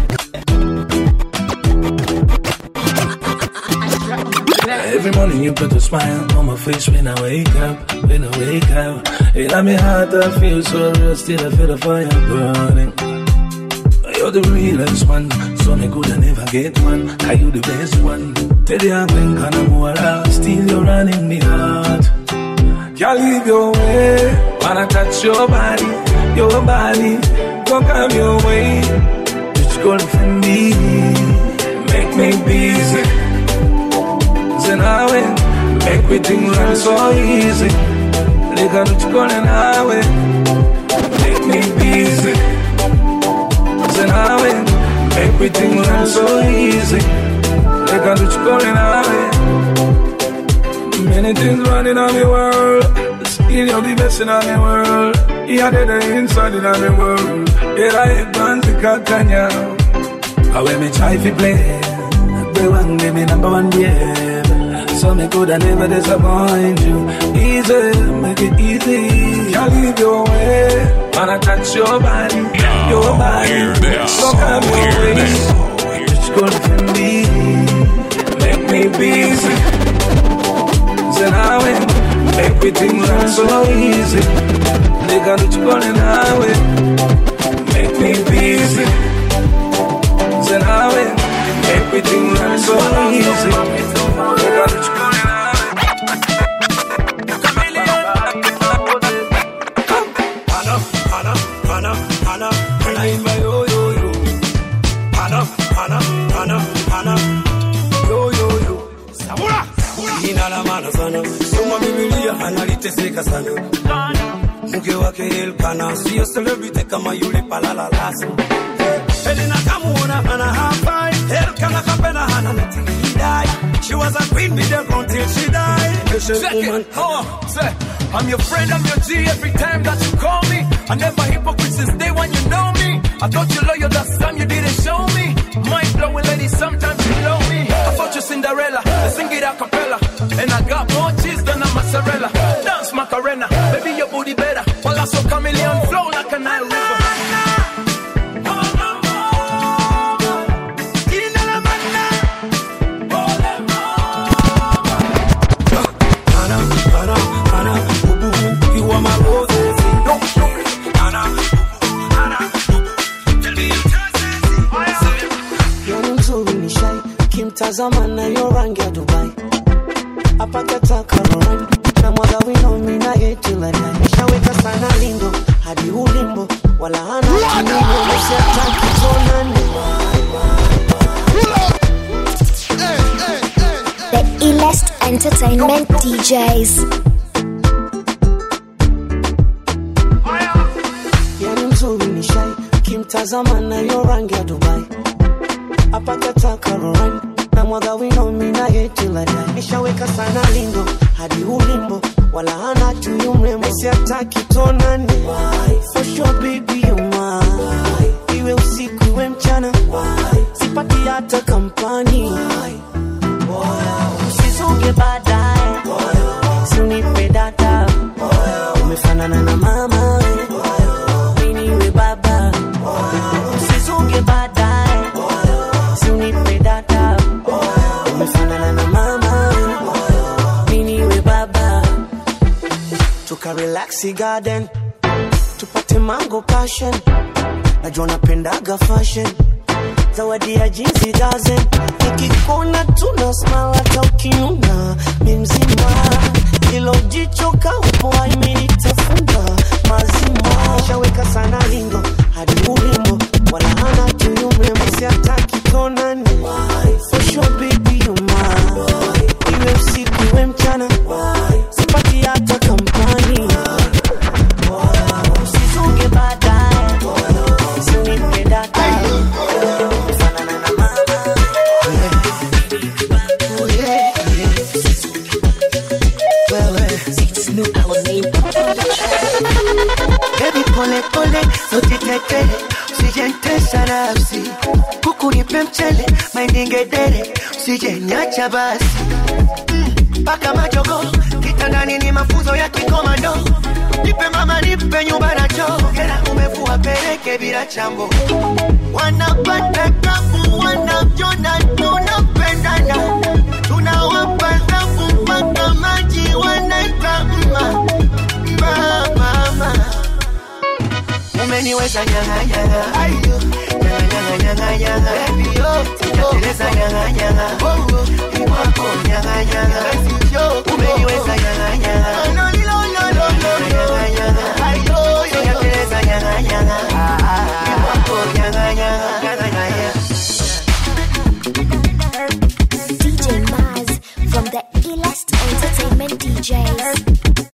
Every morning you put a smile on my face when I wake up, when I wake up. It let me heart I feel so real, still I feel the fire burning. You're the realest one, so me good I never get one. Are you the best one? Tell you I'm going kind of more out, still you're running me heart. Can't leave your way, wanna touch your body, your body. Don't come your way, just go for me, make me busy. Then I win, make everything run so easy. They got what you calling highway, make me busy. Then I win, make everything run so easy. They got what you calling highway. Many things running on the world, still you're the best in the world. Yeah, they're the inside in the world. Yeah, I advance the Kakanya. How when me try to play, the one give me number one, yeah. So me could I never disappoint you. Easy, make it easy. Can't leave your way, wanna touch your body, your body. So come your way, just go for me, make me busy. Then I win, everything runs so easy. They got what you calling highway, make me busy. Then I win, everything runs so easy. They got what you calling highway. Hana, Hana, Hana, Hana, Hana in my yo yo yo. Hana, Hana, Hana, Hana, yo yo yo. Sabura. Inala mana sana, soma Biblia analiteseka sana. Mke wake Elkana, sio celebrity kama yule palala lasa. Elena kamuona hana hapa, Elkana kapena hana nati die. She was a queen with them until she died. Second, oh, say, I'm your friend, I'm your G every time that you call me. I never hypocrite since day when you know me. I thought you loyal, that's time you didn't show me. Mind blowing lady, sometimes you know me. I thought you Cinderella, I sing it a cappella. And I got more cheese than a mozzarella. Kimtazama na yo rangi ya Dubai apaka taka roran na mwaga wino mina yeti la dai nishaweka sana lindo hadi ulimbo wala hana kinino usiataki tonani. The illest entertainment D Js. Yani mzuri ni shai kimtazama na yo rangi ya Dubai apaka taka roran na mwaga wino mina yeti la dai nishaweka sana lindo hadi ulimbo wala hana tuyu mrembo usiataki tonani. For sure baby you mine, iwe usiku iwe mchana, sipati hata kampani. Usizunge baadaye, usinipe data, umefanana na mama, mimi we baba. Usizunge baadaye, usinipe data, umefanana na mama, mimi we baba. Tuka relaxi garden, tupate mango passion, najua napendaga fashion, zawadi ya jinsi dozen, nikikona tuna smile hata ukiuna mimzima, ilo jicho kaupo imenitafunda mazima, shaweka sana lindo hadi ulimbo wala hana tuyume msiataki tonani. For sure baby you mine, iwe usiku iwe mchana, sipati hata kampani. Usizunge baadaye, usinipe data, umefanana na mama. Baby pole pole, usijitete, usijentesha nafsi, kuku nipe mchele, maindingedere, usijenyacha basi. Paka majogo, kitandani ni mafuzo ya kikomando, nipe mama nipe nyumba na choo, kera umefua pereke bila chambo. Wanapata kafu, wanajona, tunapendana, tunawapa zafu mpaka maji wanaita mma. Mama, umeniweza nyanga nyanga, ayo nyanga nyanga nyanga, baby yo, sijateleza nyanga nyanga, oh oh, iwako nyanga nyanga, umeniweza nyanga nyanga, no no no no no, nyanga nyanga, ayo sijateleza nyanga nyanga, iwako nyanga nyanga nyanga. D J Maz from the illest entertainment D Js.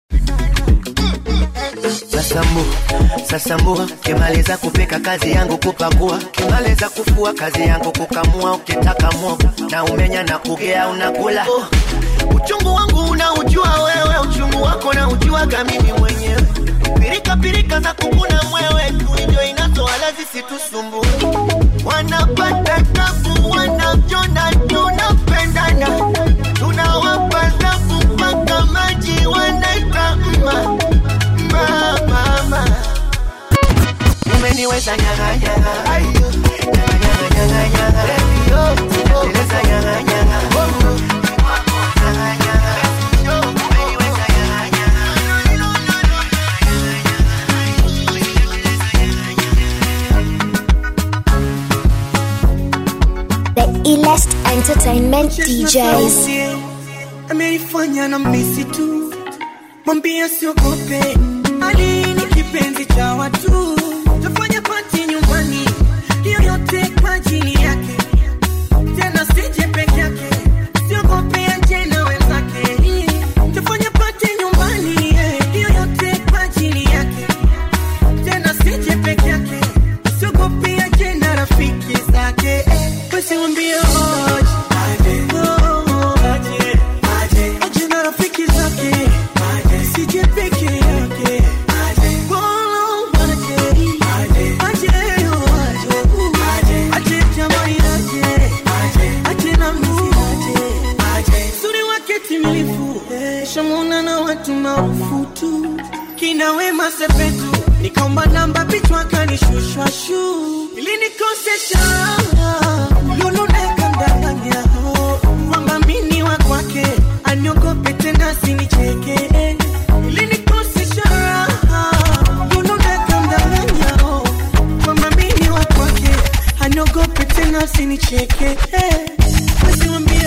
Sasambu, sasambu, kimaliza kupika kazi yangu kupakua, kimaliza kufua kazi yangu kukamua, ukitaka mwoga na umenya na kugea unakula. Oh, uchungu wangu unaujua wewe, uchungu wako na ujuaga mimi mwenyewe. Pirika pirika za kukuna mwewe, tuinjo inatoala zisitusumbu. Wanapata kafu, wanajona, tunapendana, tunawapa zafu mpaka maji wanaita mma. Mama, umeniweza nyanga nyanga, ayo nyanga nyanga nyanga, baby yo, sijateleza nyanga nyanga, oh oh, nyanga nyanga, yo, umeniweza nyanga nyanga, The illest entertainment D Js. Amenifanya na misi tu, mwambia siogope, Ali ni kipenzi cha watu, tufanya party nyumbani, hiyo yote kwa ajili yake, tena sije peke yake, siogope aje na wenzake, tufanya party nyumbani, hiyo yote kwa ajili yake, tena sije peke yake, siogope aje na rafiki zake, basi mwambie hoje, aje, aje, aje na rafiki zake, sije peke yake. Shamuna na watu maarufu tu, kina Wema Sepetu, nikaomba namba pichwa kanishushwa shu, ili nikosesha lulu neka mdanganya kwamba mini wa kwake, aniogope tena sinicheke, ili nikosesha lulu neka mdanganya kwamba mini wa kwake, aniogope tena sinicheke, basi mwambie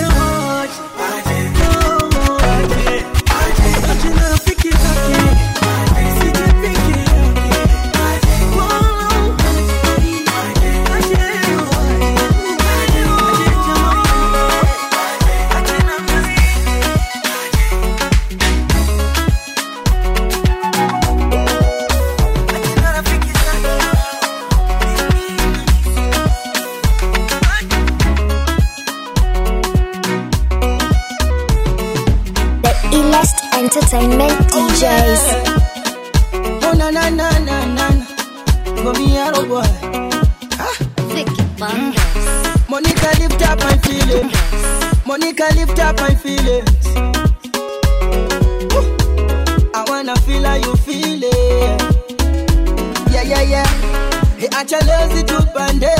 Entertainment D Js. Oh na na na na na, go me a boy. Ah, Vicky Bangers. Monica lift up my feelings. Monica lift up my feelings. Woo. I wanna feel how you feel it. Yeah yeah yeah. Hey, acha lazy tu pande.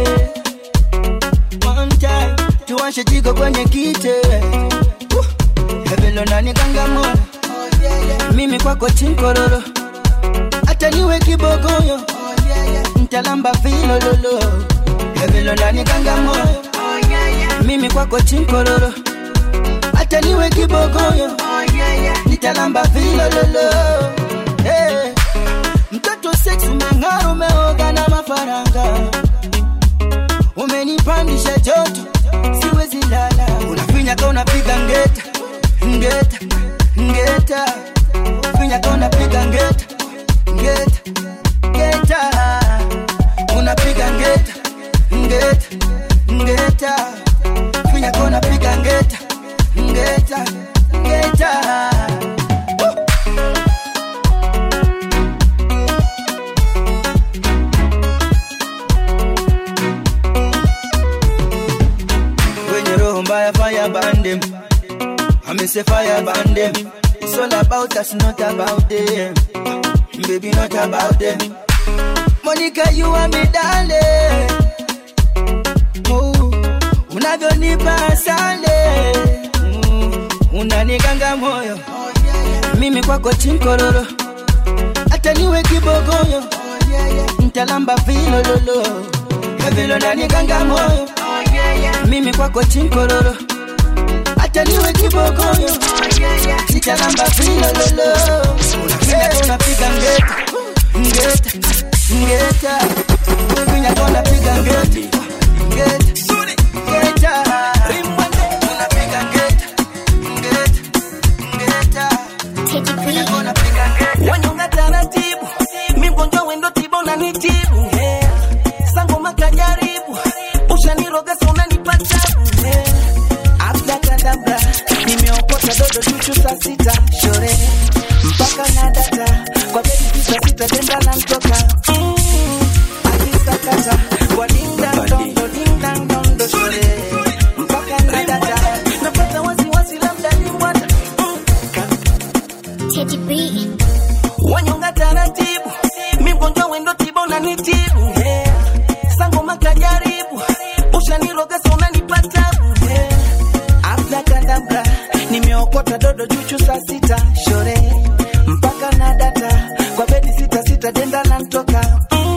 One time, tuwashe jiko kwenye kite. Hebelo nani kangamona. Mimi kwako chinkororo. Ata niwe kibogoyo. Ntalamba vilo lolo. Hebelo nani kangamona. Mimi kwako chinkororo. Ata niwe kibogoyo. Nitalamba vilo lolo. Hey. Mtoto sex umeng'ara umeoga na mafaranga. Umenipandisha joto, siwezi lala. Unafinya kwa unapiga ngeta, ngeta, ngeta. Unafinya kwa unapiga ngeta, ngeta, ngeta. Unapiga ngeta, ngeta, ngeta. Unafinya kwa unapiga ngeta, ngeta, ngeta. Fire, fire band them. I miss a fire band them. It's all about us, not about them. Baby, not about them. Monica, you are me darling. Oh, unavyonipa sale. Unanikanga moyo. Mimi kwako chinkororo. Hata niwe kibogoyo. Ntalamba vilo lolo. Vilo nanikanga moyo. Mimi kwako chinkororo. Hata niwe kibogoyo. Nitalamba vilo lolo. Unapiga unapiga ngeta, ngeta, ngeta. Unapiga unapiga ngeta, ngeta, ngeta. Unapiga ngeta, ngeta, ngeta. Teddy B. Wanyonga taratibu, mgonjwa wendo tiba unanitibu. Sango makajaribu, ushaniroga sana nipata. After kadabra, nimeokota dodo chuchu saa sita shore. Mpaka na data, kwa bedi saa sita tenda na mtoka. Akisakata, kwa ding dang dondo, ding dang dondo shore. Mpaka na data, napata wasi wasi labda ni mwata. Teddy B. Wanyonga taratibu, mgonjwa wendo tiba unanitibu. Sango makajaribu, ushaniroga sana nipata. After kadabra, nimeokota dodo chuchu saa sita shore. Mpaka na data, kwa bedi sita sita denda na mtoka.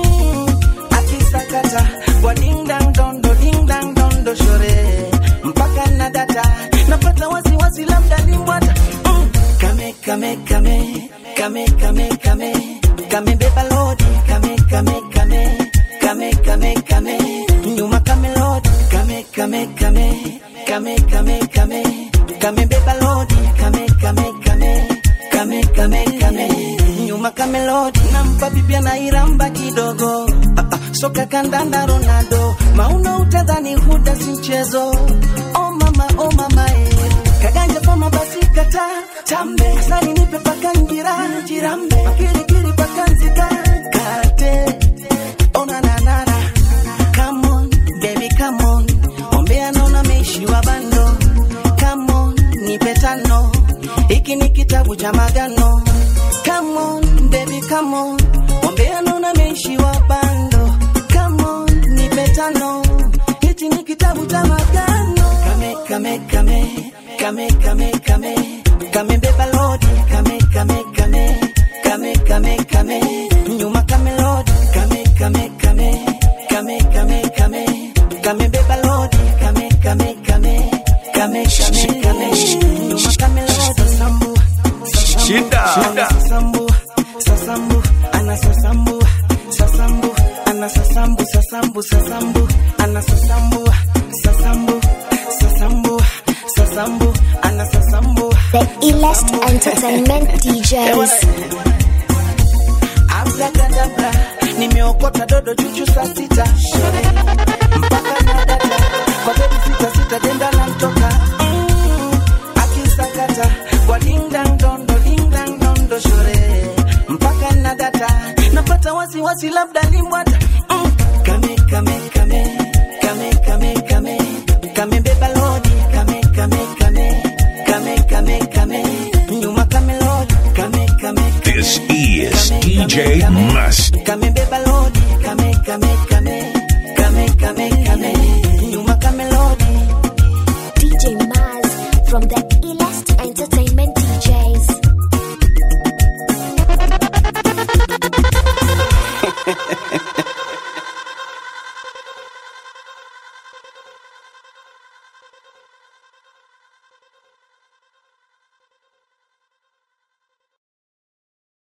Akisakata, kwa ding dang dondo, ding dang dondo shore. Mpaka na data, napata wasi wasi labda ni mwata. Kame kame kame, kame kame kame, kame beba lodi, kame kame kame, kame kame kame, nyuma kame lodi, kame kame kame, kame kame kame, kame beba lodi, kame kame kame, kame kame kame, nyuma kame lodi. Nampa bibia na iramba kidogo, ah, ah, soka kandanda Ronaldo, mauna utadhani huda si mchezo. Oh mama, oh mama eh. Kaganja kama basi kata tambe, sali nipe paka ngira jirambe, kiri kiri paka nzika kate. Oh na na na na, come on baby come on, ombea naona meishi wa bando. Come on nipe tano, hiki ni kitabu cha magano. Come on baby come on, ombea naona meishi wa bando. Come on nipe tano, hiki ni kitabu cha magano. Kame kame kame, kame kame kame, kame beba lodi, kame kame kame, kame kame kame, nyuma kame lodi, kame kame kame, kame kame kame, kame beba lodi, kame kame kame, kame kame kame, nyuma kame lodi. Sasambu, Shida, shida. Sasambu, sasambu, ana sasambu, sasambu, ana sasambu, sasambu, sasambu, ana sasambu, sasambu, sasambu, sasambu, ana sasambu. The illest entertainment D Js. After kadabra, nimeokota dodo chuchu saa sita shore. Mpaka na data, kwa bedi sita sita denda na mtoka. Akisakata, kwa ding dang dondo, basi labda ni mwata. Mm. Kame kame kame kame kame kame kame beba lodi kame kame kame kame kame kame nyuma kame lodi kame kame. This is D J Must. Kame beba lodi kame kame kame kame kame kame nyuma kame lodi. D J Maz from the Elast Entertainment